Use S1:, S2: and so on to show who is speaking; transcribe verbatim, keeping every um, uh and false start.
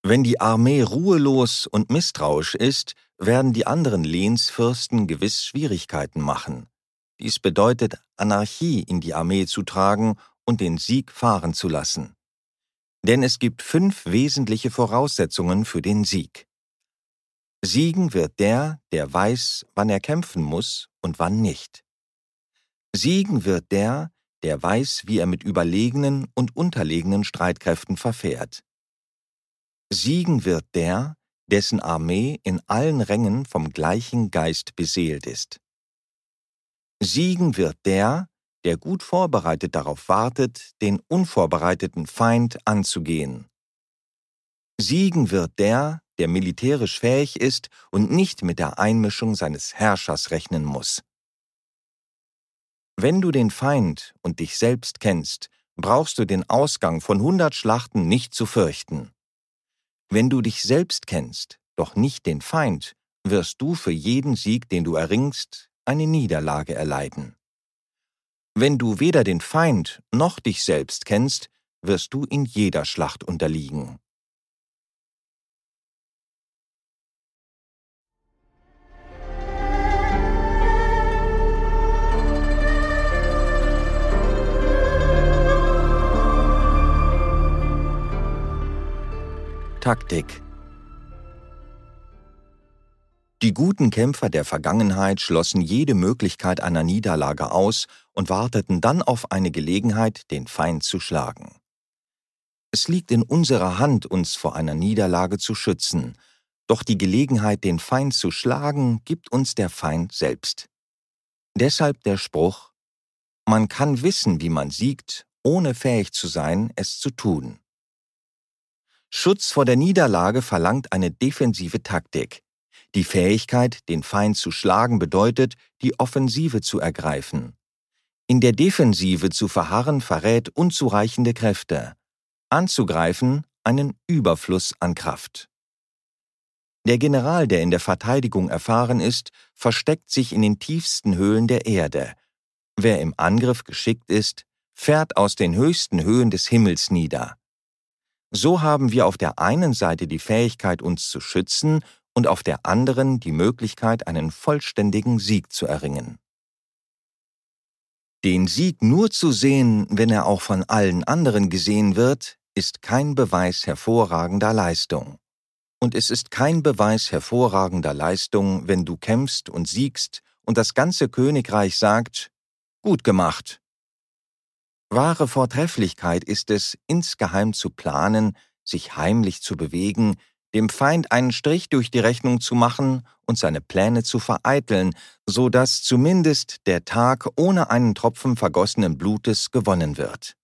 S1: Wenn die Armee ruhelos und misstrauisch ist, werden die anderen Lehnsfürsten gewiss Schwierigkeiten machen. Dies bedeutet, Anarchie in die Armee zu tragen und den Sieg fahren zu lassen. Denn es gibt fünf wesentliche Voraussetzungen für den Sieg. Siegen wird der, der weiß, wann er kämpfen muss und wann nicht. Siegen wird der, der weiß, wie er mit überlegenen und unterlegenen Streitkräften verfährt. Siegen wird der, dessen Armee in allen Rängen vom gleichen Geist beseelt ist. Siegen wird der, der gut vorbereitet darauf wartet, den unvorbereiteten Feind anzugehen. Siegen wird der, der militärisch fähig ist und nicht mit der Einmischung seines Herrschers rechnen muss. Wenn du den Feind und dich selbst kennst, brauchst du den Ausgang von hundert Schlachten nicht zu fürchten. Wenn du dich selbst kennst, doch nicht den Feind, wirst du für jeden Sieg, den du erringst, eine Niederlage erleiden. Wenn du weder den Feind noch dich selbst kennst, wirst du in jeder Schlacht unterliegen. Taktik. Die guten Kämpfer der Vergangenheit schlossen jede Möglichkeit einer Niederlage aus und warteten dann auf eine Gelegenheit, den Feind zu schlagen. Es liegt in unserer Hand, uns vor einer Niederlage zu schützen, doch die Gelegenheit, den Feind zu schlagen, gibt uns der Feind selbst. Deshalb der Spruch: Man kann wissen, wie man siegt, ohne fähig zu sein, es zu tun. Schutz vor der Niederlage verlangt eine defensive Taktik. Die Fähigkeit, den Feind zu schlagen, bedeutet, die Offensive zu ergreifen. In der Defensive zu verharren verrät unzureichende Kräfte. Anzugreifen einen Überfluss an Kraft. Der General, der in der Verteidigung erfahren ist, versteckt sich in den tiefsten Höhlen der Erde. Wer im Angriff geschickt ist, fährt aus den höchsten Höhen des Himmels nieder. So haben wir auf der einen Seite die Fähigkeit, uns zu schützen, und auf der anderen die Möglichkeit, einen vollständigen Sieg zu erringen. Den Sieg nur zu sehen, wenn er auch von allen anderen gesehen wird, ist kein Beweis hervorragender Leistung. Und es ist kein Beweis hervorragender Leistung, wenn du kämpfst und siegst und das ganze Königreich sagt: Gut gemacht. Wahre Vortrefflichkeit ist es, insgeheim zu planen, sich heimlich zu bewegen, dem Feind einen Strich durch die Rechnung zu machen und seine Pläne zu vereiteln, so dass zumindest der Tag ohne einen Tropfen vergossenen Blutes gewonnen wird.